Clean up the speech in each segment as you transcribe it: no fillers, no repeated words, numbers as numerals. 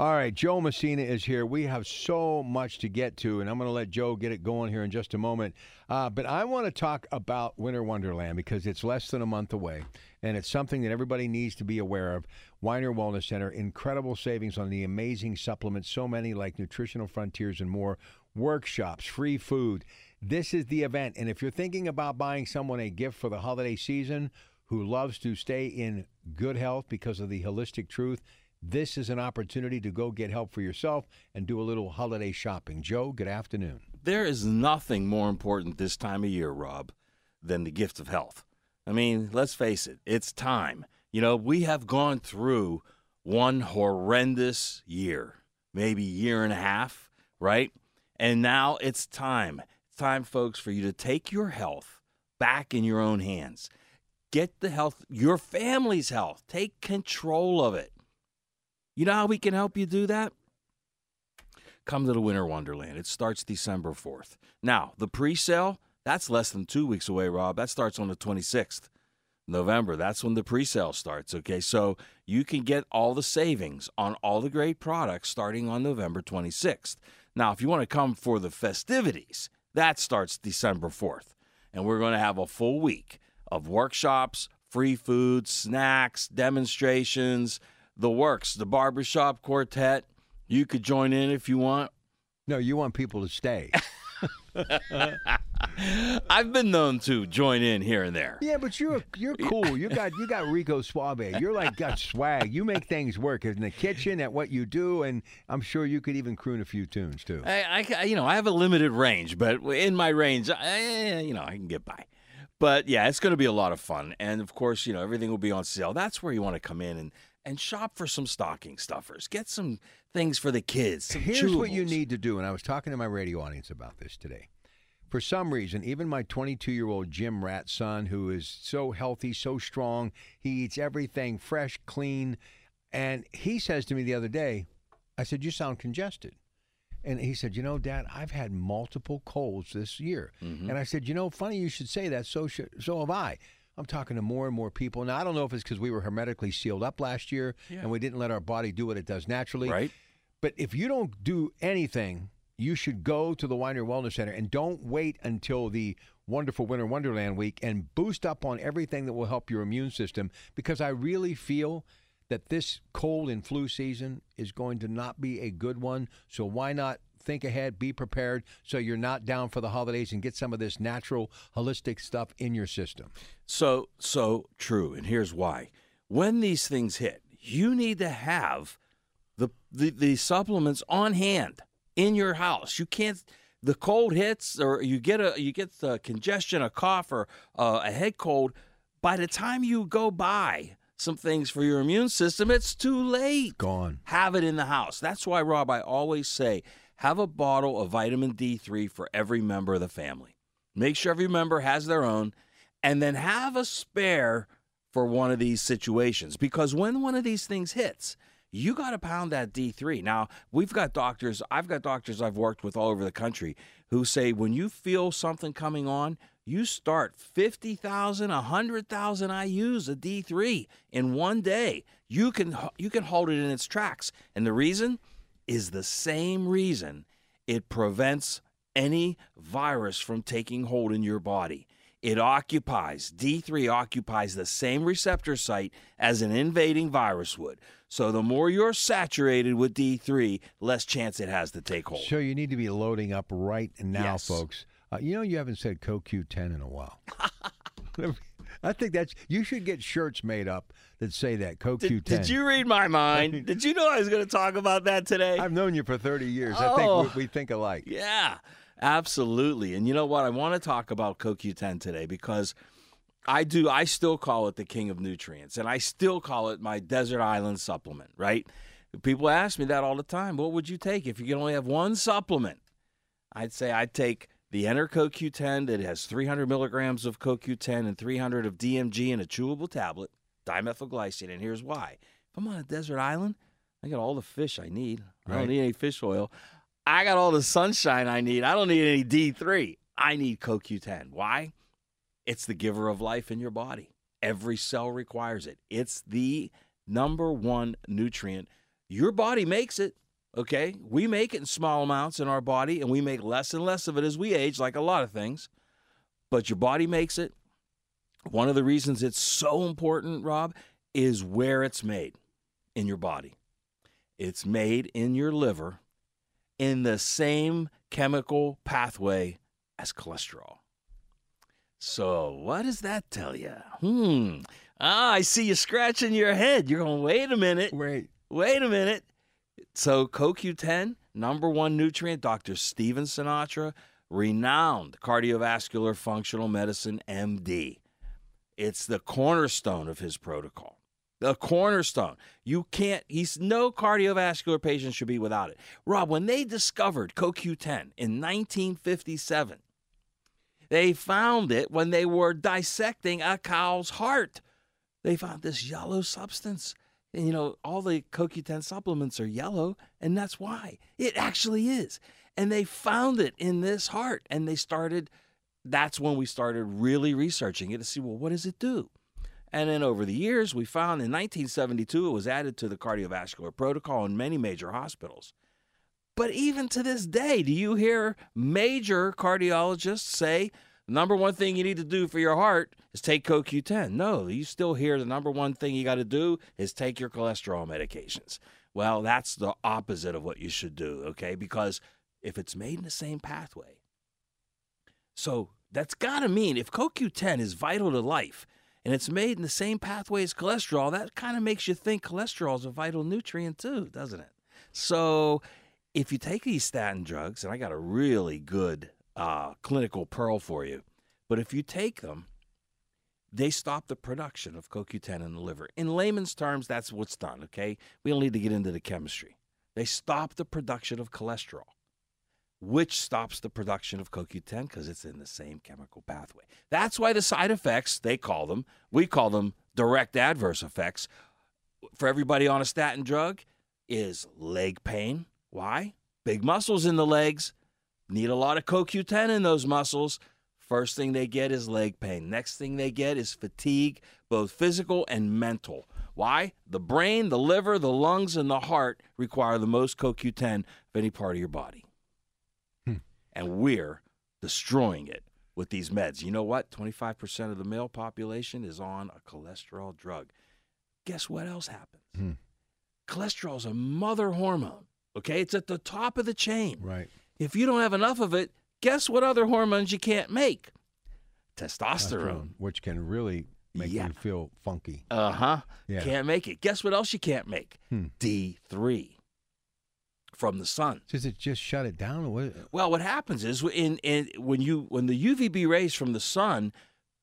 All right, Joe Messina is here. We have so much to get to, and I'm going to let Joe get it going here in just a moment. But I want to talk about Winter Wonderland because it's less than a month away, and it's something that everybody needs to be aware of. Weiner Wellness Center, incredible savings on the amazing supplements, so many like Nutritional Frontiers and more, workshops, free food. This is the event, and if you're thinking about buying someone a gift for the holiday season who loves to stay in good health because of the holistic truth, this is an opportunity to go get help for yourself and do a little holiday shopping. Joe, good afternoon. There is nothing more important this time of year, Rob, than the gift of health. I mean, let's face it, it's time. You know, we have gone through one horrendous year, maybe year and a half, right? And now it's time. It's time, folks, for you to take your health back in your own hands. Get the health, your family's health. Take control of it. You know how we can help you do that? Come to the Winter Wonderland. It starts December 4th. Now, the pre-sale, that's less than 2 weeks away, Rob. That starts on the 26th. November, that's when the pre-sale starts, okay? So you can get all the savings on all the great products starting on November 26th. Now, if you want to come for the festivities, that starts December 4th. And we're going to have a full week of workshops, free food, snacks, demonstrations, the works, the barbershop quartet. You could join in if you want. No, you want people to stay. I've been known to join in here and there. Yeah, but you're cool. You got Rico Suave. You're like got swag. You make things work in the kitchen at what you do, and I'm sure you could even croon a few tunes too. I have a limited range, but in my range, I can get by. But yeah, it's going to be a lot of fun, and of course, everything will be on sale. That's where you want to come in and shop for some stocking stuffers. Get some things for the kids. Here's what you need to do, and I was talking to my radio audience about this today. For some reason, even my 22-year-old gym rat son, who is so healthy, so strong, he eats everything fresh, clean, and he says to me the other day, I said, "You sound congested." And he said, Dad, I've had multiple colds this year. Mm-hmm. And I said, funny you should say that, so have I. I'm talking to more and more people. Now, I don't know if it's because we were hermetically sealed up last year and we didn't let our body do what it does naturally. Right. But if you don't do anything, you should go to the Weiner Wellness Center and don't wait until the wonderful Winter Wonderland week and boost up on everything that will help your immune system, because I really feel that this cold and flu season is going to not be a good one. So why not think ahead, be prepared, so you're not down for the holidays and get some of this natural, holistic stuff in your system. So true, and here's why. When these things hit, you need to have the supplements on hand in your house. You can't. The cold hits, or you get the congestion, a cough, or a head cold. By the time you go buy some things for your immune system, it's too late. Gone. Have it in the house. That's why, Rob, I always say, have a bottle of vitamin D3 for every member of the family. Make sure every member has their own, and then have a spare for one of these situations. Because when one of these things hits, you got to pound that D3. Now, I've got doctors I've worked with all over the country who say when you feel something coming on, you start 50,000, 100,000 IUs of D3 in one day. You can hold it in its tracks. And the reason is the same reason it prevents any virus from taking hold in your body. D3 occupies the same receptor site as an invading virus would. So the more you're saturated with D3, less chance it has to take hold. So you need to be loading up right now, yes, folks. You haven't said CoQ10 in a while. I think you should get shirts made up that say that, CoQ10. Did you read my mind? Did you know I was going to talk about that today? I've known you for 30 years. I think we think alike. Yeah, absolutely. And you know what? I want to talk about CoQ10 today because I still call it the king of nutrients, and I still call it my desert island supplement, right? People ask me that all the time. What would you take if you could only have one supplement? I'd say I'd take the Enter CoQ10 that has 300 milligrams of CoQ10 and 300 of DMG in a chewable tablet, dimethylglycine, and here's why. If I'm on a desert island, I got all the fish I need. I don't need any fish oil. I got all the sunshine I need. I don't need any D3. I need CoQ10. Why? It's the giver of life in your body. Every cell requires it. It's the number one nutrient Your body makes it, okay? We make it in small amounts in our body, and we make less and less of it as we age, like a lot of things. But your body makes it. One of the reasons it's so important, Rob, is where it's made in your body. It's made in your liver in the same chemical pathway as cholesterol. So what does that tell you? I see you scratching your head. You're going, wait a minute. Wait a minute. So CoQ10, number one nutrient, Dr. Steven Sinatra, renowned cardiovascular functional medicine MD. It's the cornerstone of his protocol. The cornerstone. No cardiovascular patient should be without it. Rob, when they discovered CoQ10 in 1957, they found it when they were dissecting a cow's heart. They found this yellow substance. And, all the CoQ10 supplements are yellow, and that's why. It actually is. And they found it in this heart, and that's when we started really researching it to see, well, what does it do? And then over the years, we found in 1972, it was added to the cardiovascular protocol in many major hospitals. But even to this day, do you hear major cardiologists say, the number one thing you need to do for your heart is take CoQ10? No, you still hear the number one thing you got to do is take your cholesterol medications. Well, that's the opposite of what you should do, okay? Because if it's made in the same pathway, so that's got to mean if CoQ10 is vital to life, and it's made in the same pathway as cholesterol, that kind of makes you think cholesterol is a vital nutrient too, doesn't it? So if you take these statin drugs, and I got a really good clinical pearl for you, but if you take them, they stop the production of CoQ10 in the liver. In layman's terms, that's what's done, okay? We don't need to get into the chemistry. They stop the production of cholesterol, which stops the production of CoQ10 because it's in the same chemical pathway. That's why the side effects, we call them direct adverse effects for everybody on a statin drug is leg pain. Why? Big muscles in the legs, need a lot of CoQ10 in those muscles. First thing they get is leg pain. Next thing they get is fatigue, both physical and mental. Why? The brain, the liver, the lungs, and the heart require the most CoQ10 of any part of your body. And we're destroying it with these meds. You know what? 25% of the male population is on a cholesterol drug. Guess what else happens? Cholesterol is a mother hormone, okay? It's at the top of the chain. Right. If you don't have enough of it, guess what other hormones you can't make? Testosterone. Which can really make you feel funky. Yeah. Can't make it. Guess what else you can't make? D3. From the sun. Does it just shut it down? Well, what happens is when the UVB rays from the sun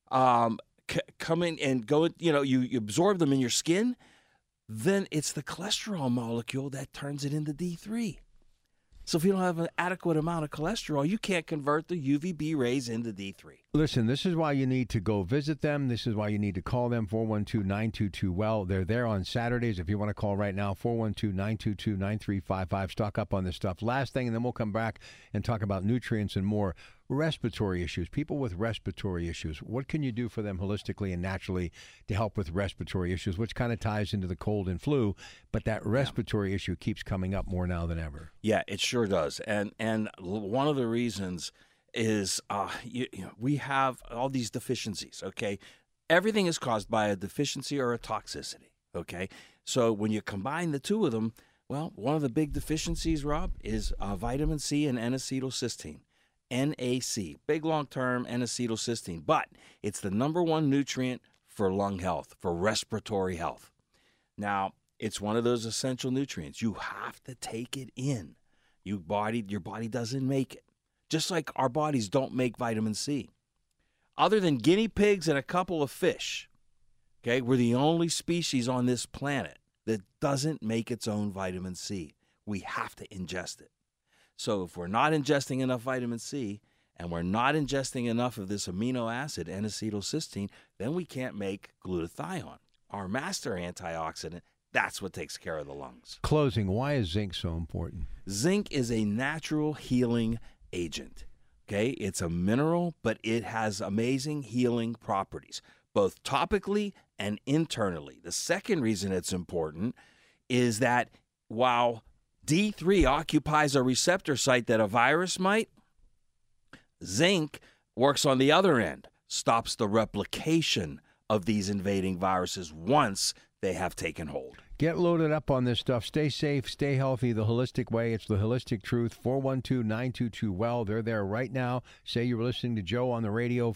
come in and go, you absorb them in your skin, then it's the cholesterol molecule that turns it into D3. So if you don't have an adequate amount of cholesterol, you can't convert the UVB rays into D3. Listen, this is why you need to go visit them. This is why you need to call them, 412-922-WELL. They're there on Saturdays. If you want to call right now, 412-922-9355. Stock up on this stuff. Last thing, and then we'll come back and talk about nutrients and more. Respiratory issues. People with respiratory issues. What can you do for them holistically and naturally to help with respiratory issues, which kind of ties into the cold and flu, but that respiratory issue keeps coming up more now than ever. Yeah, it sure does. And one of the reasons is we have all these deficiencies, okay? Everything is caused by a deficiency or a toxicity, okay? So when you combine the two of them, well, one of the big deficiencies, Rob, is vitamin C and N-acetylcysteine. NAC, big long-term N-acetylcysteine, but it's the number one nutrient for lung health, for respiratory health. Now, it's one of those essential nutrients. You have to take it in. Your body doesn't make it. Just like our bodies don't make vitamin C. Other than guinea pigs and a couple of fish, okay, we're the only species on this planet that doesn't make its own vitamin C. We have to ingest it. So if we're not ingesting enough vitamin C and we're not ingesting enough of this amino acid, N-acetylcysteine, then we can't make glutathione, our master antioxidant. That's what takes care of the lungs. Closing, why is zinc so important? Zinc is a natural healing agent. Okay, it's a mineral, but it has amazing healing properties, both topically and internally. The second reason it's important is that while D3 occupies a receptor site that a virus might, zinc works on the other end, stops the replication of these invading viruses once they have taken hold. Get loaded up on this stuff. Stay safe, stay healthy, the holistic way. It's the Holistic Truth, 412-922-WELL. They're there right now. Say you were listening to Joe on the radio,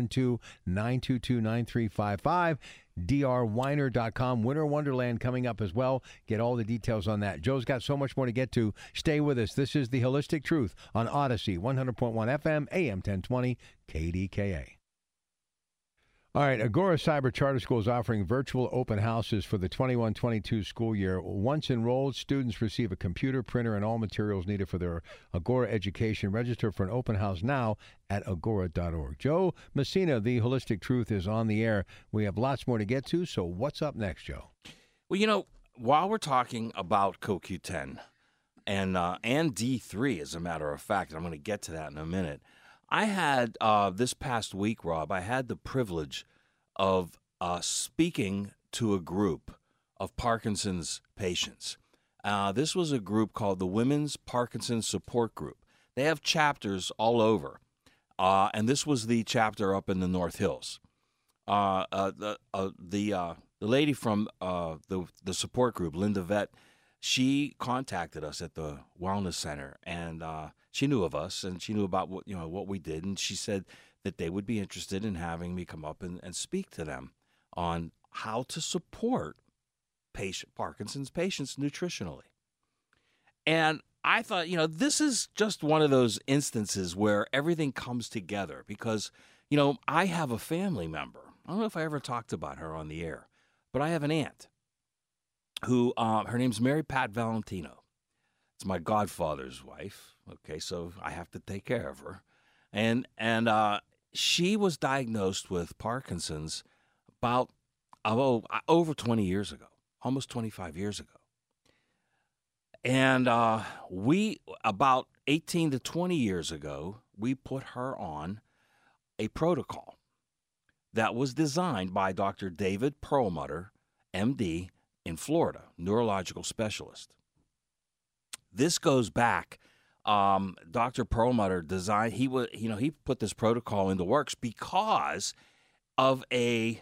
412-922-9355. drweiner.com. Winter Wonderland coming up as well. Get all the details on that. Joe's got so much more to get to. Stay with us. This is the Holistic Truth on Odyssey, 100.1 FM, AM 1020, KDKA. All right, Agora Cyber Charter School is offering virtual open houses for the 21-22 school year. Once enrolled, students receive a computer, printer, and all materials needed for their Agora education. Register for an open house now at agora.org. Joe Messina, the Holistic Truth, is on the air. We have lots more to get to, so what's up next, Joe? Well, while we're talking about CoQ10 and D3, as a matter of fact, I'm going to get to that in a minute, I had, this past week, Rob, I had the privilege of speaking to a group of Parkinson's patients. This was a group called the Women's Parkinson's Support Group. They have chapters all over, and this was the chapter up in the North Hills. The lady from the support group, Linda Vett, she contacted us at the Wellness Center, and she knew of us, and she knew about what we did, and she said that they would be interested in having me come up and speak to them on how to support Parkinson's patients nutritionally. And I thought, this is just one of those instances where everything comes together because, I have a family member. I don't know if I ever talked about her on the air, but I have an aunt who, her name's Mary Pat Valentino. It's my godfather's wife. Okay, so I have to take care of her. And she was diagnosed with Parkinson's about over 20 years ago, almost 25 years ago. And we, about 18 to 20 years ago, we put her on a protocol that was designed by Dr. David Perlmutter, MD, in Florida, neurological specialist. This goes back. Dr. Perlmutter designed. He put this protocol into works because of a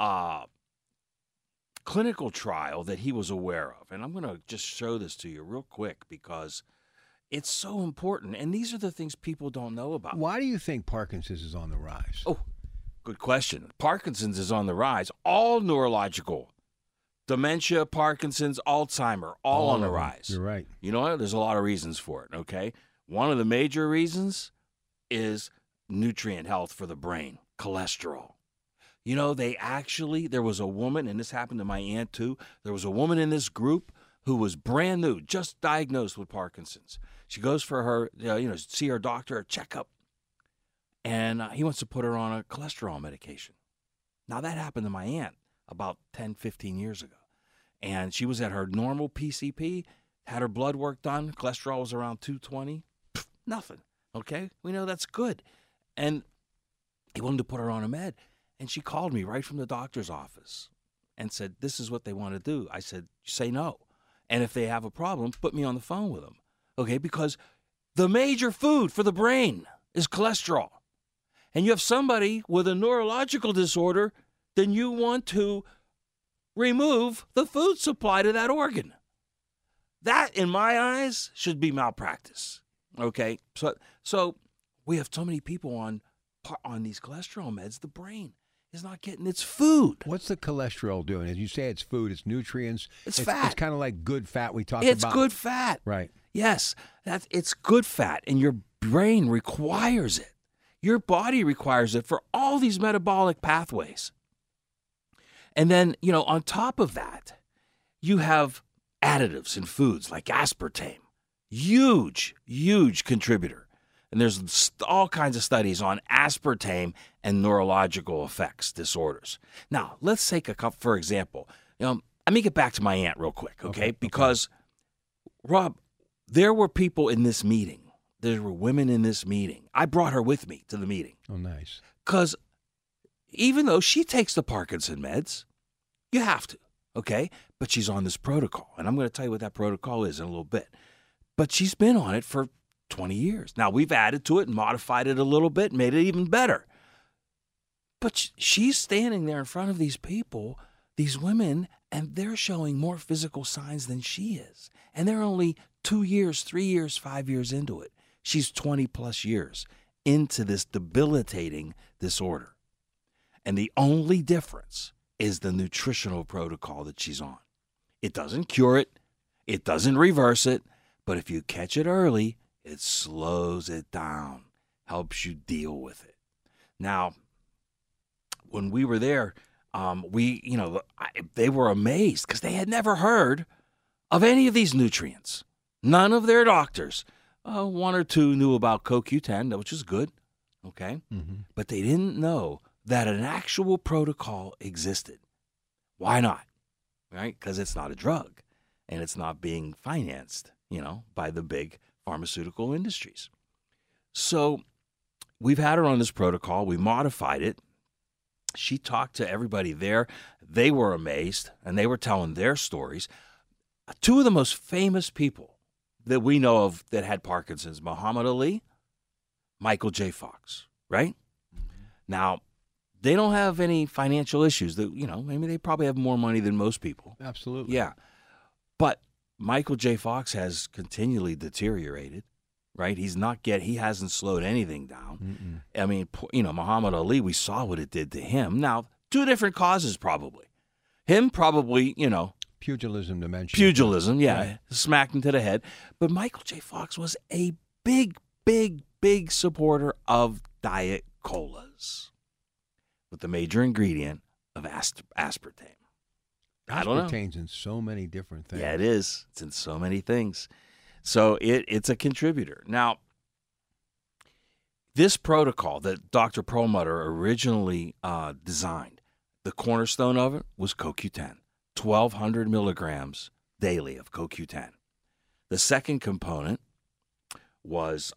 clinical trial that he was aware of, and I'm going to just show this to you real quick because it's so important. And these are the things people don't know about. Why do you think Parkinson's is on the rise? Oh, good question. Parkinson's is on the rise. All neurological. Dementia, Parkinson's, Alzheimer, all on the rise. You're right. You know what? There's a lot of reasons for it, okay? One of the major reasons is nutrient health for the brain, cholesterol. There was a woman, and this happened to my aunt too, there was a woman in this group who was brand new, just diagnosed with Parkinson's. She goes for her, see her doctor, a checkup, and he wants to put her on a cholesterol medication. Now, that happened to my aunt about 10, 15 years ago. And she was at her normal PCP, had her blood work done, cholesterol was around 220, nothing, okay? We know that's good. And he wanted to put her on a med. And she called me right from the doctor's office and said, this is what they want to do. I said, say no. And if they have a problem, put me on the phone with them, okay? Because the major food for the brain is cholesterol. And you have somebody with a neurological disorder, then you want to remove the food supply to that organ. That, in my eyes, should be malpractice. Okay? So we have so many people on these cholesterol meds, the brain is not getting its food. What's the cholesterol doing? As you say, it's food, it's nutrients. It's fat. It's kind of like good fat we talked about. It's good fat. Right. Yes, it's good fat, and your brain requires it. Your body requires it for all these metabolic pathways. And then, on top of that, you have additives in foods like aspartame. Huge, huge contributor. And there's all kinds of studies on aspartame and neurological effects, disorders. Now, let's take a couple, for example. Let me get back to my aunt real quick, okay? Because, Rob, there were people in this meeting. There were women in this meeting. I brought her with me to the meeting. Oh, nice. Because even though she takes the Parkinson meds, you have to, okay? But she's on this protocol, and I'm going to tell you what that protocol is in a little bit. But she's been on it for 20 years. Now, we've added to it and modified it a little bit, made it even better. But she's standing there in front of these people, these women, and they're showing more physical signs than she is. And they're only 2 years, 3 years, 5 years into it. She's 20 plus years into this debilitating disorder. And the only difference is the nutritional protocol that she's on. It doesn't cure it. It doesn't reverse it. But if you catch it early, it slows it down, helps you deal with it. Now, when we were there, they were amazed because they had never heard of any of these nutrients. None of their doctors. One or two knew about CoQ10, which is good, okay? Mm-hmm. But they didn't know that an actual protocol existed. Why not? Right? Because it's not a drug, and it's not being financed, by the big pharmaceutical industries. So we've had her on this protocol. We modified it. She talked to everybody there. They were amazed, and they were telling their stories. Two of the most famous people that we know of that had Parkinson's, Muhammad Ali, Michael J. Fox, right? Mm-hmm. Now, they don't have any financial issues. That maybe they probably have more money than most people. Absolutely. Yeah. But Michael J. Fox has continually deteriorated, right? He hasn't slowed anything down. Mm-mm. I mean, Muhammad Ali, we saw what it did to him. Now, two different causes probably. Him probably, Pugilism, dementia. Pugilism, yeah, smacked him to the head. But Michael J. Fox was a big, big, big supporter of diet colas with the major ingredient of aspartame. I don't know. Aspartame's in so many different things. Yeah, it is. It's in so many things. So it's a contributor. Now, this protocol that Dr. Perlmutter originally designed, the cornerstone of it was CoQ10, 1,200 milligrams daily of CoQ10. The second component was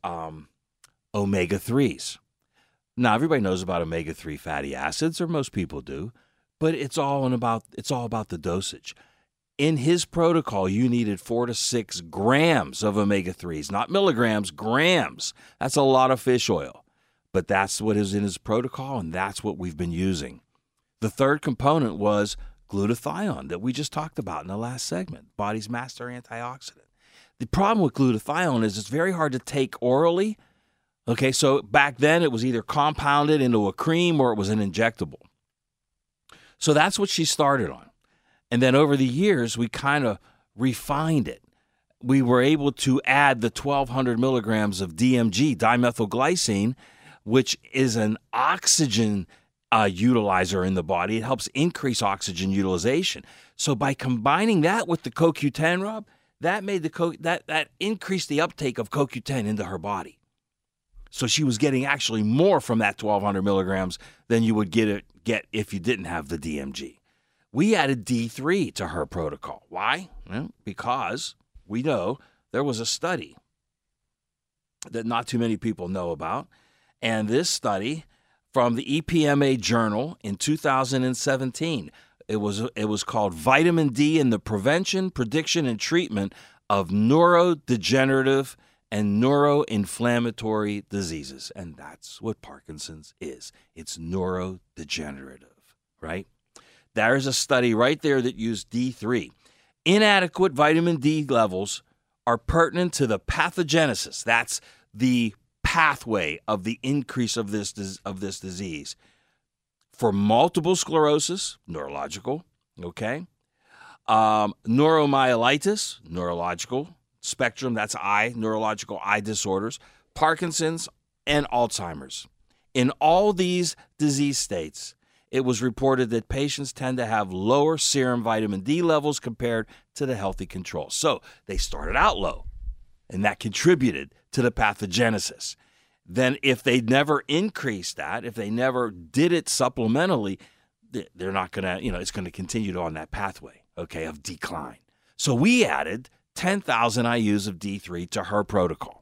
omega-3s. Now, everybody knows about omega-3 fatty acids, or most people do, but it's all about the dosage. In his protocol, you needed 4 to 6 grams of omega-3s, not milligrams, grams. That's a lot of fish oil. But that's what is in his protocol, and that's what we've been using. The third component was glutathione that we just talked about in the last segment, body's master antioxidant. The problem with glutathione is it's very hard to take orally. Okay, so back then it was either compounded into a cream or it was an injectable. So that's what she started on. And then over the years, we kind of refined it. We were able to add the 1,200 milligrams of DMG, dimethylglycine, which is an oxygen utilizer in the body. It helps increase oxygen utilization. So by combining that with the CoQ10, Rob, that made that increased the uptake of CoQ10 into her body. So she was getting actually more from that 1,200 milligrams than you would get if you didn't have the DMG. We added D3 to her protocol. Why? Well, because we know there was a study that not too many people know about. And this study from the EPMA Journal in 2017, it was called Vitamin D in the Prevention, Prediction, and Treatment of Neurodegenerative and Neuroinflammatory Diseases. And that's what Parkinson's is. It's neurodegenerative, right? There's a study right there that used D3. Inadequate vitamin D levels are pertinent to the pathogenesis. That's the pathway of the increase of this disease. For multiple sclerosis, neurological, okay? Neuromyelitis, neurological spectrum, that's eye, neurological eye disorders, Parkinson's, and Alzheimer's. In all these disease states, it was reported that patients tend to have lower serum vitamin D levels compared to the healthy control. So they started out low, and that contributed to the pathogenesis. Then if they never increased that, if they never did it supplementally, they're not going to, it's going to continue on that pathway, okay, of decline. So we added 10,000 IUs of D3 to her protocol.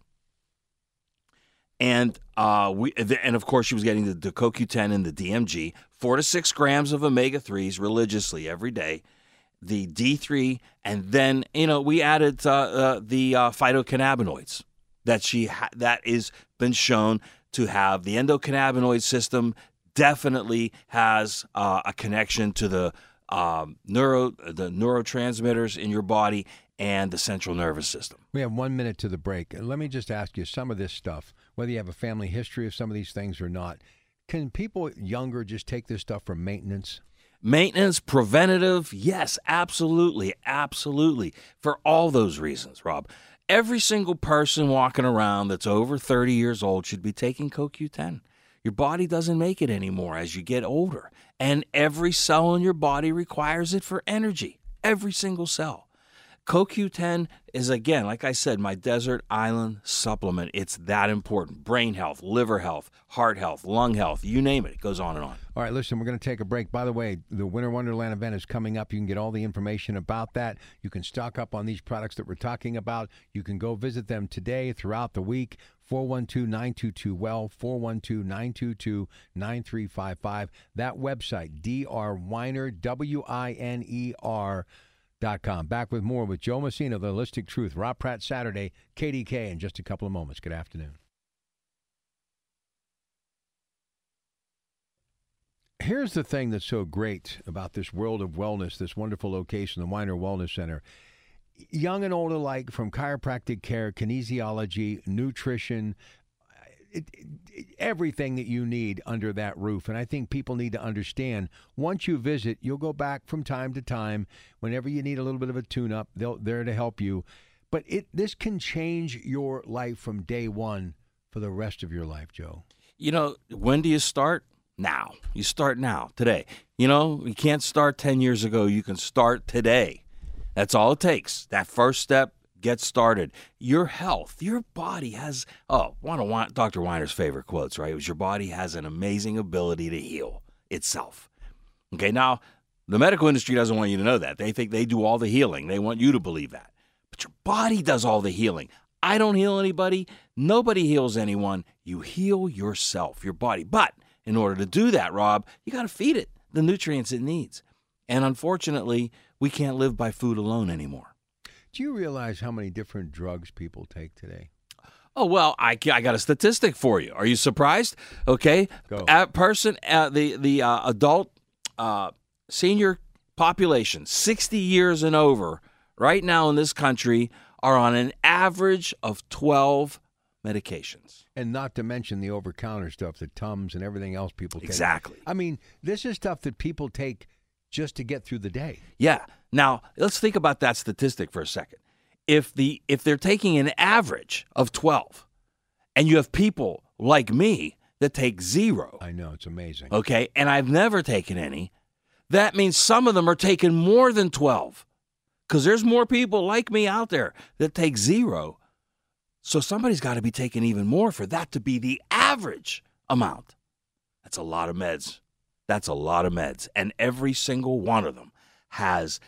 And of course, she was getting the CoQ10 and the DMG, 4 to 6 grams of omega-3s religiously every day. the D3, and then we added the phytocannabinoids that is been shown to have the endocannabinoid system. Definitely has a connection to the neurotransmitters in your body and the central nervous system. We have 1 minute to the break. And let me just ask you, some of this stuff, whether you have a family history of some of these things or not, can people younger just take this stuff for maintenance? Maintenance, preventative, yes, absolutely, absolutely. For all those reasons, Rob. Every single person walking around that's over 30 years old should be taking CoQ10. Your body doesn't make it anymore as you get older. And every cell in your body requires it for energy. Every single cell. CoQ10 is, again, like I said, my desert island supplement. It's that important. Brain health, liver health, heart health, lung health, you name it. It goes on and on. All right, listen, we're going to take a break. By the way, the Winter Wonderland event is coming up. You can get all the information about that. You can stock up on these products that we're talking about. You can go visit them today, throughout the week. 412-922-WELL, 412-922-9355. That website, drwiner, WINER.com. Back with more with Joe Messina, The Holistic Truth. Rob Pratt, Saturday, KDK, in just a couple of moments. Good afternoon. Here's the thing that's so great about this world of wellness, this wonderful location, the Weiner Wellness Center. Young and old alike, from chiropractic care, kinesiology, nutrition, everything that you need under that roof. And I think people need to understand, once you visit, you'll go back from time to time. Whenever you need a little bit of a tune-up, they're there to help you. But this can change your life from day one for the rest of your life, Joe. When do you start? Now. You start now, today. You can't start 10 years ago. You can start today. That's all it takes. That first step, get started. Your health, your body has, one of Dr. Weiner's favorite quotes, right? It was, your body has an amazing ability to heal itself. Okay, now, the medical industry doesn't want you to know that. They think they do all the healing. They want you to believe that. But your body does all the healing. I don't heal anybody. Nobody heals anyone. You heal yourself, your body. But in order to do that, Rob, you got to feed it the nutrients it needs. And unfortunately, we can't live by food alone anymore. Do you realize how many different drugs people take today? Oh, well, I got a statistic for you. Are you surprised? Okay. Go. The adult senior population, 60 years and over, right now in this country, are on an average of 12 medications. And not to mention the over-counter stuff, the Tums and everything else people take. Exactly. I mean, this is stuff that people take just to get through the day. Yeah. Now, let's think about that statistic for a second. If they're taking an average of 12, and you have people like me that take 0. I know, it's amazing. Okay, and I've never taken any. That means some of them are taking more than 12, because there's more people like me out there that take 0. So somebody's got to be taking even more for that to be the average amount. That's a lot of meds. That's a lot of meds. And every single one of them has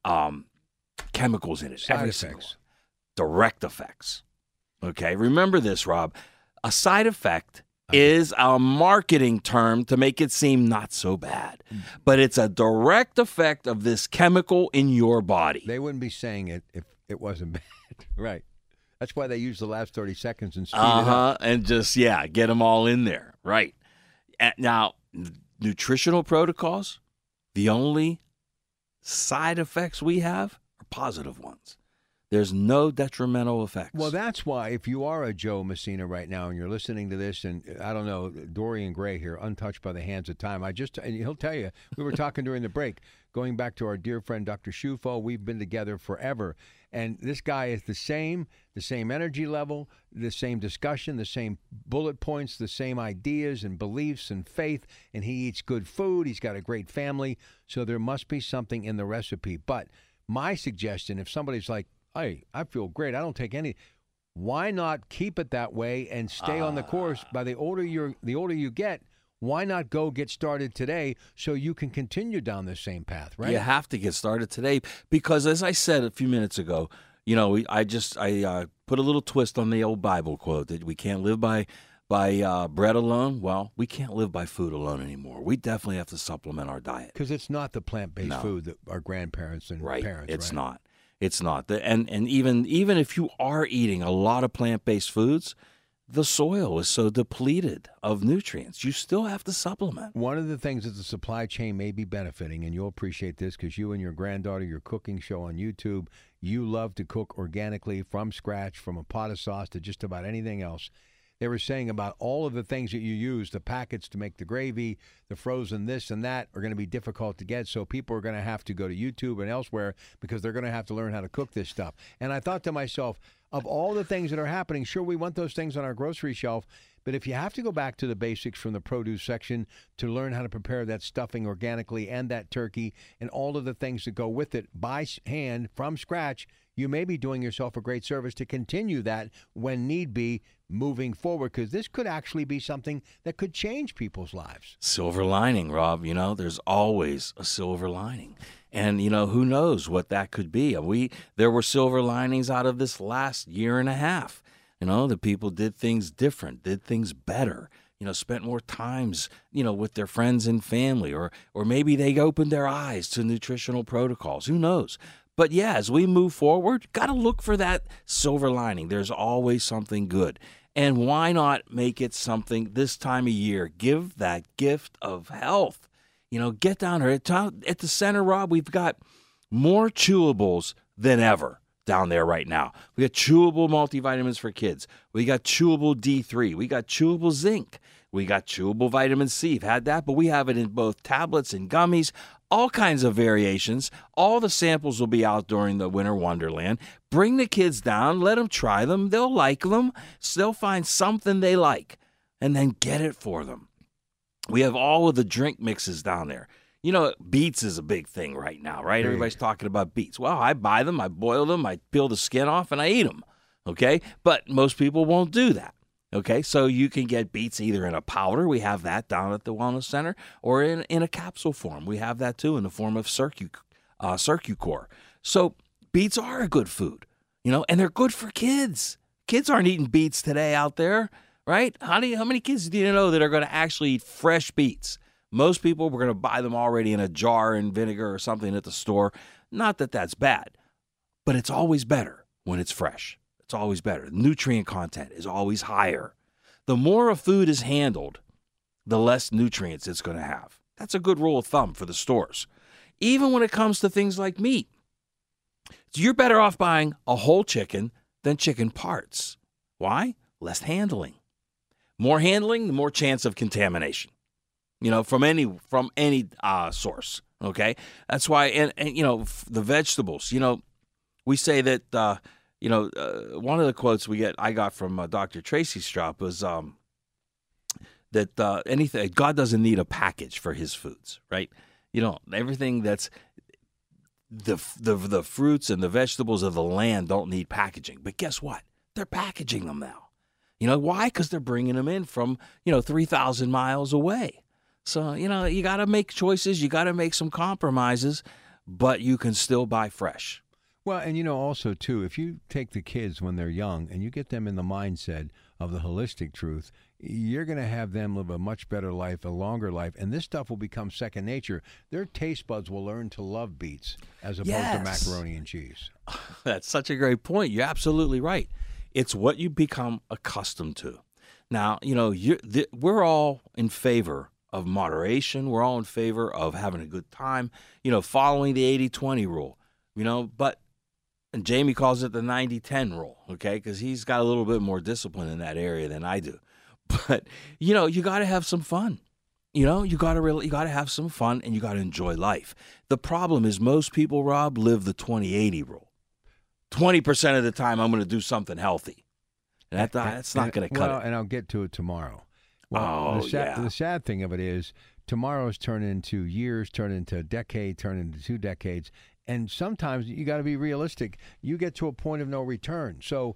chemicals in it. Side every effects. Single one. Direct effects. Okay, remember this, Rob. A side effect is a marketing term to make it seem not so bad. But it's a direct effect of this chemical in your body. They wouldn't be saying it if it wasn't bad. Right. That's why they use the last 30 seconds and speed it up. And just, get them all in there. Right. Now, nutritional protocols, the only side effects we have are positive ones. There's no detrimental effects. Well, that's why if you are a Joe Messina right now and you're listening to this, and I don't know, Dorian Gray here, untouched by the hands of time. And he'll tell you, we were talking during the break, going back to our dear friend Dr. Shufo. We've been together forever. And this guy is the same energy level, the same discussion, the same bullet points, the same ideas and beliefs and faith. And he eats good food. He's got a great family. So there must be something in the recipe. But my suggestion, if somebody's like, hey, I feel great, I don't take any, why not keep it that way and stay on the course? By the older you get, why not go get started today so you can continue down the same path, right? You have to get started today because, as I said a few minutes ago, I put a little twist on the old Bible quote that we can't live by by bread alone, well, we can't live by food alone anymore. We definitely have to supplement our diet. Because it's not the plant-based No. food that our grandparents and Right. parents. It's right? not. It's not. And even if you are eating a lot of plant-based foods, the soil is so depleted of nutrients. You still have to supplement. One of the things that the supply chain may be benefiting, and you'll appreciate this because you and your granddaughter, your cooking show on YouTube, you love to cook organically from scratch, from a pot of sauce to just about anything else. They were saying about all of the things that you use, the packets to make the gravy, the frozen this and that, are going to be difficult to get. So people are going to have to go to YouTube and elsewhere because they're going to have to learn how to cook this stuff. And I thought to myself, of all the things that are happening, sure, we want those things on our grocery shelf. But if you have to go back to the basics from the produce section to learn how to prepare that stuffing organically and that turkey and all of the things that go with it by hand from scratch, you may be doing yourself a great service to continue that when need be moving forward, because this could actually be something that could change people's lives. Silver lining, Rob. There's always a silver lining. And, who knows what that could be. There were silver linings out of this last year and a half. The people did things different, did things better, spent more times, with their friends and family, or maybe they opened their eyes to nutritional protocols. Who knows? But yeah, as we move forward, got to look for that silver lining. There's always something good. And why not make it something this time of year? Give that gift of health. Get down here. At the center, Rob, we've got more chewables than ever down there right now. We got chewable multivitamins for kids. We got chewable D3. We got chewable zinc. We got chewable vitamin C. You've had that, but we have it in both tablets and gummies, all kinds of variations. All the samples will be out during the Winter Wonderland. Bring the kids down. Let them try them. They'll like them. So they'll find something they like, and then get it for them. We have all of the drink mixes down there. Beets is a big thing right now, right? Everybody's talking about beets. Well, I buy them, I boil them, I peel the skin off, and I eat them, okay? But most people won't do that, okay? So you can get beets either in a powder. We have that down at the Wellness Center, or in a capsule form. We have that, too, in the form of Circucor. So beets are a good food, and they're good for kids. Kids aren't eating beets today out there, right? How many kids do you know that are going to actually eat fresh beets? Most people, we're going to buy them already in a jar in vinegar or something at the store. Not that that's bad, but it's always better when it's fresh. It's always better. The nutrient content is always higher. The more a food is handled, the less nutrients it's going to have. That's a good rule of thumb for the stores. Even when it comes to things like meat. So you're better off buying a whole chicken than chicken parts. Why? Less handling. More handling, the more chance of contamination. From any source, okay? That's why, and the vegetables, we say that, one of the quotes I got from Dr. Tracy Straub was that God doesn't need a package for his foods, right? Everything that's the fruits and the vegetables of the land don't need packaging. But guess what? They're packaging them now. Why? Because they're bringing them in from, 3,000 miles away. So, you got to make choices. You got to make some compromises, but you can still buy fresh. Well, and also, too, if you take the kids when they're young and you get them in the mindset of the holistic truth, you're going to have them live a much better life, a longer life, and this stuff will become second nature. Their taste buds will learn to love beets as opposed to macaroni and cheese. That's such a great point. You're absolutely right. It's what you become accustomed to. Now, we're all in favor of moderation. We're all in favor of having a good time, following the 80-20 rule, and Jamie calls it the 90-10 rule, okay, because he's got a little bit more discipline in that area than I do. But, you got to have some fun. You got to have some fun, and you got to enjoy life. The problem is most people, Rob, live the 20-80 rule. 20% of the time I'm going to do something healthy. And that's not going to cut it. And I'll get to it tomorrow. Well, the sad thing of it is tomorrow's turn into years, turn into a decade, turn into 2 decades. And sometimes you got to be realistic. You get to a point of no return. So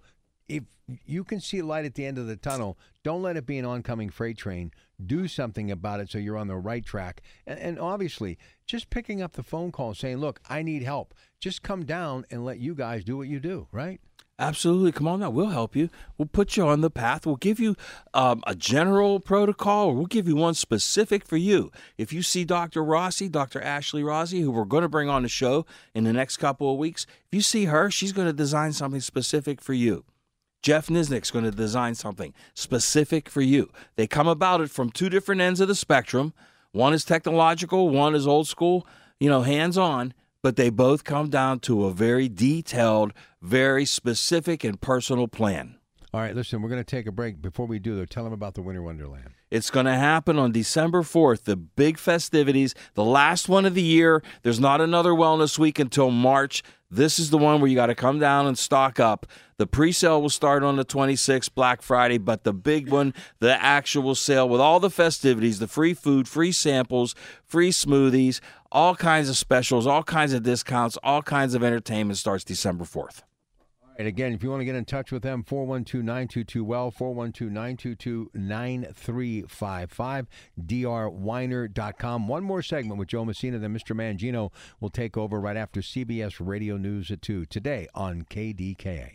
if you can see light at the end of the tunnel, don't let it be an oncoming freight train. Do something about it so you're on the right track. And obviously, just picking up the phone call saying, look, I need help. Just come down and let you guys do what you do, right? Absolutely. Come on now. We'll help you. We'll put you on the path. We'll give you a general protocol, or we'll give you one specific for you. If you see Dr. Rossi, Dr. Ashley Rossi, who we're going to bring on the show in the next couple of weeks, if you see her, she's going to design something specific for you. Jeff Nisnick's going to design something specific for you. They come about it from two different ends of the spectrum. One is technological, one is old school, hands-on. But they both come down to a very detailed, very specific and personal plan. All right, listen, we're going to take a break. Before we do, though, tell them about the Winter Wonderland. It's going to happen on December 4th, the big festivities, the last one of the year. There's not another wellness week until March. This is the one where you got to come down and stock up. The pre-sale will start on the 26th, Black Friday, but the big one, the actual sale with all the festivities, the free food, free samples, free smoothies, all kinds of specials, all kinds of discounts, all kinds of entertainment starts December 4th. And again, if you want to get in touch with them, 412-922-WELL, 412-922-9355, drweiner.com. One more segment with Joe Messina, then Mr. Mangino will take over right after CBS Radio News at 2, today on KDKA.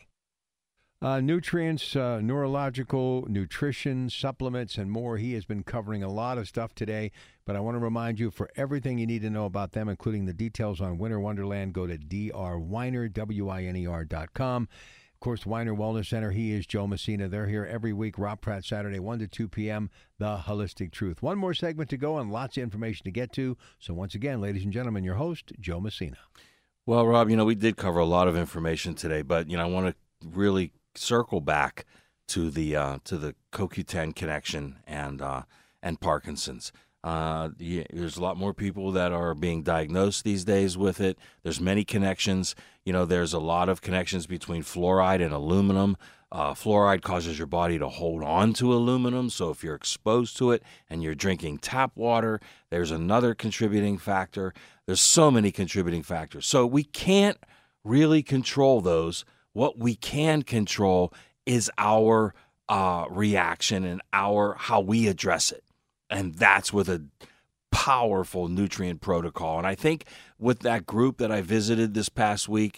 Nutrients, neurological, nutrition, supplements, and more. He has been covering a lot of stuff today, but I want to remind you, for everything you need to know about them, including the details on Winter Wonderland, go to drweiner, WINER.com. Of course, Weiner Wellness Center, he is Joe Messina. They're here every week, Rob Pratt, Saturday, 1 to 2 p.m., The Holistic Truth. One more segment to go and lots of information to get to. So once again, ladies and gentlemen, your host, Joe Messina. Well, Rob, we did cover a lot of information today, but, I want to really circle back to the CoQ10 connection and Parkinson's. There's a lot more people that are being diagnosed these days with it. There's many connections. There's a lot of connections between fluoride and aluminum. Fluoride causes your body to hold on to aluminum, so if you're exposed to it and you're drinking tap water, there's another contributing factor. There's so many contributing factors. So we can't really control those. What we can control is our reaction and how we address it. And that's with a powerful nutrient protocol. And I think with that group that I visited this past week,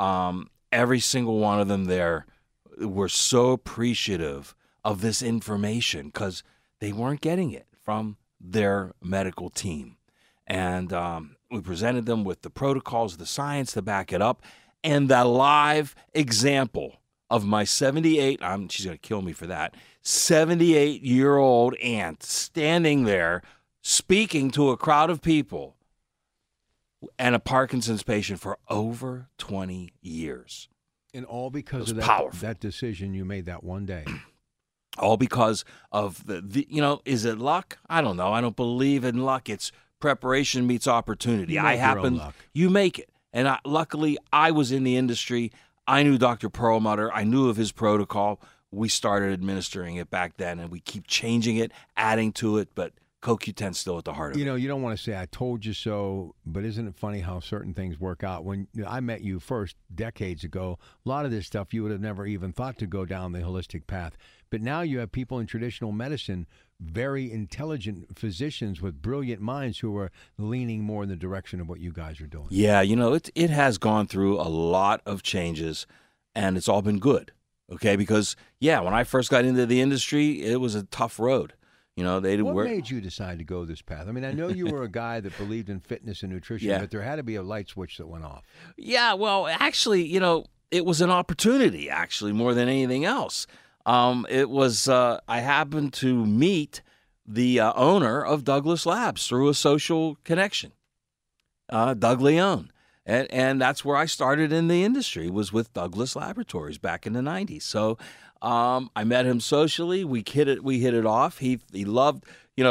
every single one of them there were so appreciative of this information because they weren't getting it from their medical team. And we presented them with the protocols, the science to back it up, and the live example of my she's going to kill me for that, 78-year-old aunt standing there speaking to a crowd of people and a Parkinson's patient for over 20 years. And all because of that decision you made that one day. All because of is it luck? I don't know. I don't believe in luck. It's preparation meets opportunity. You make it. And luckily, I was in the industry. I knew Dr. Perlmutter. I knew of his protocol. We started administering it back then, and we keep changing it, adding to it, but CoQ10's still at the heart of it. You don't want to say, I told you so, but isn't it funny how certain things work out? When I met you first decades ago, a lot of this stuff you would have never even thought to go down the holistic path. But now you have people in traditional medicine, very intelligent physicians with brilliant minds who are leaning more in the direction of what you guys are doing. Yeah, it has gone through a lot of changes, and it's all been good, okay? Because, when I first got into the industry, it was a tough road. What made you decide to go this path? I mean, I know you were a guy that believed in fitness and nutrition, but there had to be a light switch that went off. Yeah, well, actually, it was an opportunity, actually, more than anything else. It was, I happened to meet the owner of Douglas Labs through a social connection, Doug Leone. And that's where I started in the industry, was with Douglas Laboratories back in the 90s. So I met him socially. We hit it off. He loved,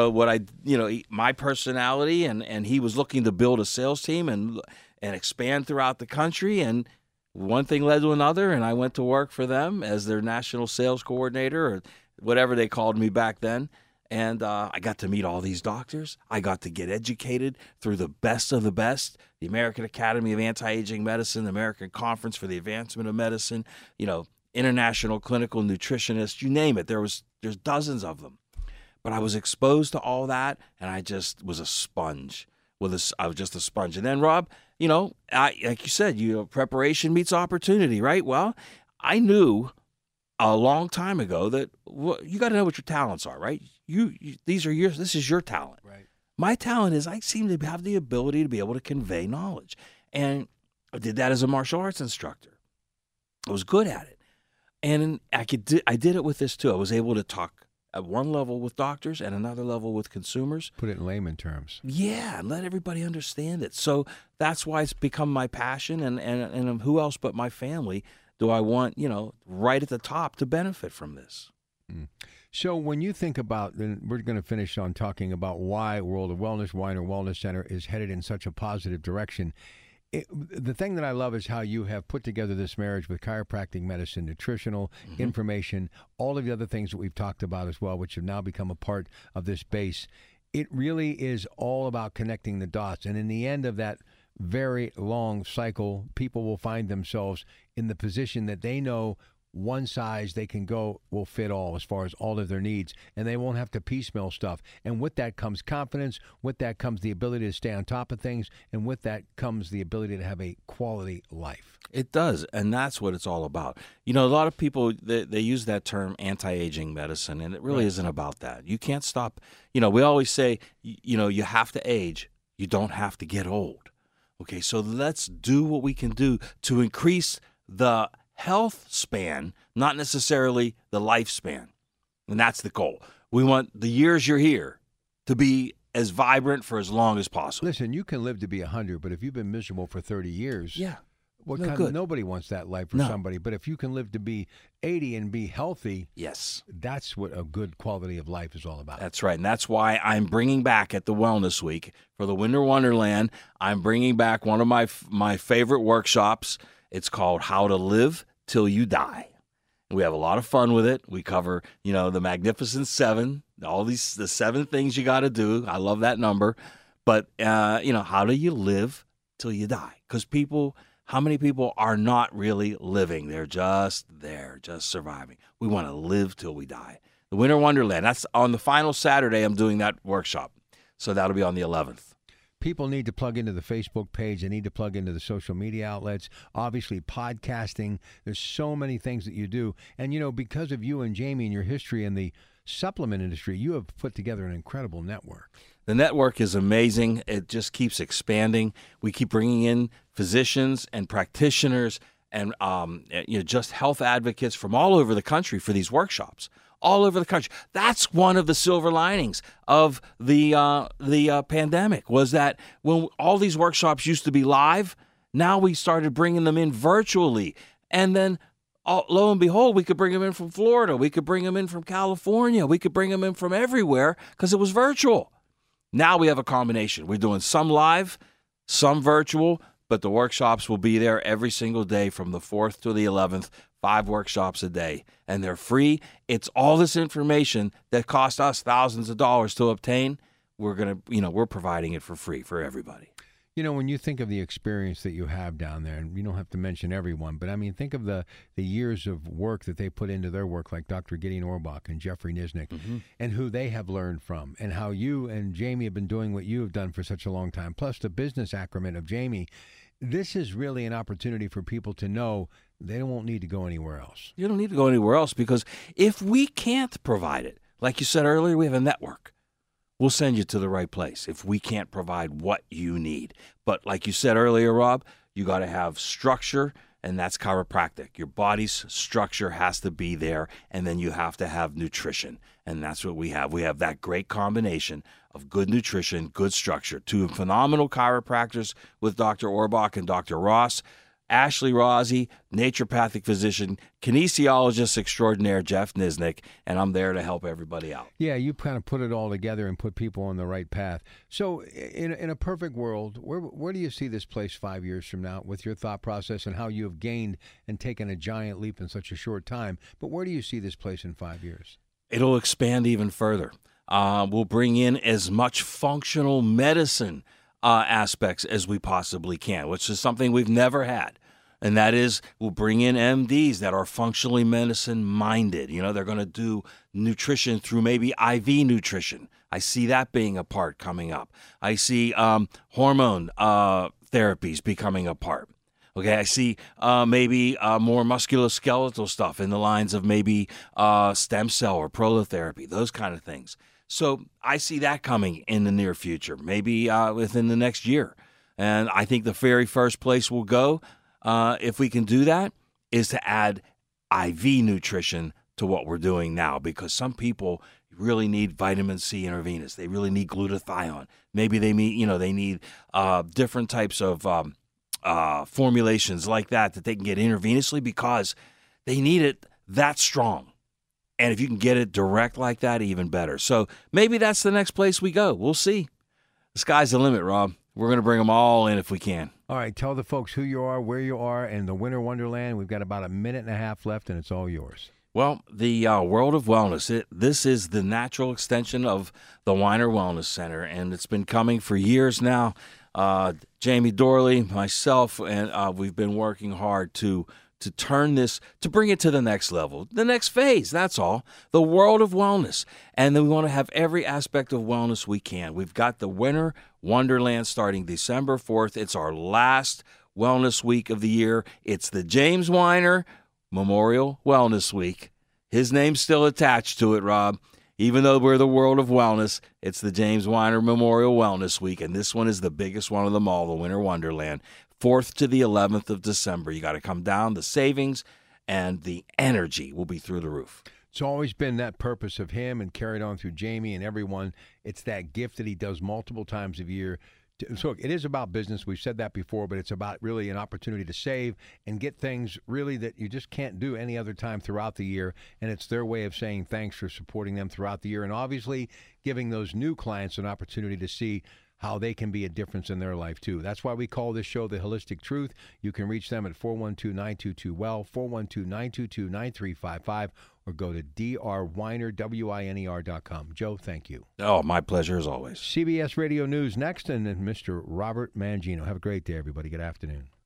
my personality, and he was looking to build a sales team and expand throughout the country. And one thing led to another, and I went to work for them as their national sales coordinator, or whatever they called me back then. And I got to meet all these doctors. I got to get educated through the best of the best, the American Academy of Anti-Aging Medicine, the American Conference for the Advancement of Medicine, international clinical nutritionists, you name it. There's dozens of them. But I was exposed to all that, and I just was a sponge. I was just a sponge. And then, Rob, like you said, preparation meets opportunity, right? Well, I knew a long time ago that you got to know what your talents are, right? This is your talent. Right. My talent is I seem to have the ability to be able to convey knowledge. And I did that as a martial arts instructor. I was good at it. And I did it with this too. I was able to talk at one level with doctors and another level with consumers. Put it in layman terms. Yeah, and let everybody understand it. So that's why it's become my passion, and who else but my family do I want, right at the top to benefit from this. So when you think about, and we're going to finish on talking about why World of Wellness, Weiner Wellness Center is headed in such a positive direction. The thing that I love is how you have put together this marriage with chiropractic medicine, nutritional information, all of the other things that we've talked about as well, which have now become a part of this base. It really is all about connecting the dots. And in the end of that very long cycle, people will find themselves in the position that they know one size they can go will fit all as far as all of their needs, and they won't have to piecemeal stuff. And with that comes confidence, with that comes the ability to stay on top of things, and with that comes the ability to have a quality life. It does, and that's what it's all about. A lot of people, they use that term anti-aging medicine, and it really isn't about that. You can't stop. We always say, you have to age. You don't have to get old. Okay, so let's do what we can do to increase the health span, not necessarily the lifespan. And that's the goal. We want the years you're here to be as vibrant for as long as possible. Listen, you can live to be 100, but if you've been miserable for 30 years, nobody wants that life for somebody. But if you can live to be 80 and be healthy, yes, that's what a good quality of life is all about. That's right. And that's why I'm bringing back at the Wellness Week for the Winter Wonderland, I'm bringing back one of my favorite workshops. It's called How to Live Till You Die. We have a lot of fun with it. We cover, the Magnificent Seven, the 7 things you got to do. I love that number. But, how do you live till you die? Because how many people are not really living? They're just there, just surviving. We want to live till we die. The Winter Wonderland, that's on the final Saturday. I'm doing that workshop. So that'll be on the 11th. People need to plug into the Facebook page. They need to plug into the social media outlets. Obviously, podcasting. There's so many things that you do. And, because of you and Jamie and your history in the supplement industry, you have put together an incredible network. The network is amazing. It just keeps expanding. We keep bringing in physicians and practitioners and just health advocates from all over the country for these workshops. All over the country. That's one of the silver linings of the pandemic, was that when all these workshops used to be live, now we started bringing them in virtually. And then, lo and behold, we could bring them in from Florida. We could bring them in from California. We could bring them in from everywhere because it was virtual. Now we have a combination. We're doing some live, some virtual, but the workshops will be there every single day from the 4th to the 11th. 5 workshops a day, and they're free. It's all this information that cost us thousands of dollars to obtain. We're providing it for free for everybody. When you think of the experience that you have down there, and you don't have to mention everyone, but think of the years of work that they put into their work, like Dr. Gideon Orbach and Jeffrey Nisnik, and who they have learned from, and how you and Jamie have been doing what you have done for such a long time, plus the business acumen of Jamie. This is really an opportunity for people to know they won't need to go anywhere else. You don't need to go anywhere else, because if we can't provide it, like you said earlier, we have a network. We'll send you to the right place if we can't provide what you need. But like you said earlier, Rob, you got to have structure, and that's chiropractic. Your body's structure has to be there, and then you have to have nutrition, and that's what we have. We have that great combination of good nutrition, good structure. 2 phenomenal chiropractors with Dr. Orbach and Dr. Ross. Ashley Rossi, naturopathic physician, kinesiologist extraordinaire Jeff Nisnik, and I'm there to help everybody out. Yeah, you kind of put it all together and put people on the right path. So in a perfect world, where do you see this place 5 years from now with your thought process and how you have gained and taken a giant leap in such a short time? But where do you see this place in 5 years? It'll expand even further. We'll bring in as much functional medicine aspects as we possibly can, which is something we've never had. And that is, we'll bring in MDs that are functionally medicine minded. They're going to do nutrition through maybe IV nutrition. I see that being a part coming up. I see hormone therapies becoming a part. Okay, I see maybe more musculoskeletal stuff in the lines of maybe stem cell or prolotherapy, those kind of things. So I see that coming in the near future, maybe within the next year. And I think the very first place we'll go, if we can do that, is to add IV nutrition to what we're doing now, because some people really need vitamin C intravenous. They really need glutathione. Maybe they need different types of formulations like that they can get intravenously because they need it that strong. And if you can get it direct like that, even better. So maybe that's the next place we go. We'll see. The sky's the limit, Rob. We're going to bring them all in if we can. All right, tell the folks who you are, where you are, and the Winter Wonderland. We've got about a minute and a half left, and it's all yours. Well, the World of Wellness, this is the natural extension of the Weiner Wellness Center, and it's been coming for years now. Jamie Dorley, myself, and we've been working hard to turn this, to bring it to the next level, the next phase, that's all. The World of Wellness. And then we want to have every aspect of wellness we can. We've got the Winter Wonderland starting December 4th. It's our last wellness week of the year. It's the James Weiner Memorial Wellness Week. His name's still attached to it, Rob. Even though we're the World of Wellness, it's the James Weiner Memorial Wellness Week, and this one is the biggest one of them all, the Winter Wonderland. 4th to the 11th of December. You got to come down. The savings and the energy will be through the roof. It's always been that purpose of him and carried on through Jamie and everyone. It's that gift that he does multiple times a year. So it is about business. We've said that before, but it's about really an opportunity to save and get things really that you just can't do any other time throughout the year. And it's their way of saying thanks for supporting them throughout the year and obviously giving those new clients an opportunity to see how they can be a difference in their life, too. That's why we call this show The Holistic Truth. You can reach them at 412-922-WELL, 412-922-9355, or go to drweiner.com. Joe, thank you. Oh, my pleasure as always. CBS Radio News next, and then Mr. Robert Mangino. Have a great day, everybody. Good afternoon.